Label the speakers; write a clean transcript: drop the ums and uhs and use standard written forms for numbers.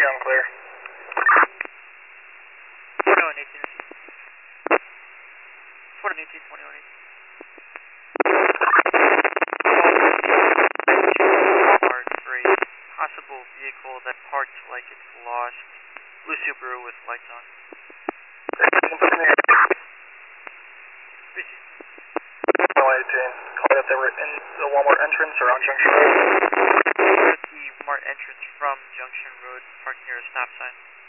Speaker 1: I'm clear.
Speaker 2: 2118. 2118, 2118. Part for a possible vehicle that parked like it's lost. Blue Subaru with lights on. Busy.
Speaker 1: 2118. Call if they were in the Walmart entrance or on Junction Road.
Speaker 2: At the Walmart entrance from Junction Road, parked near a stop sign.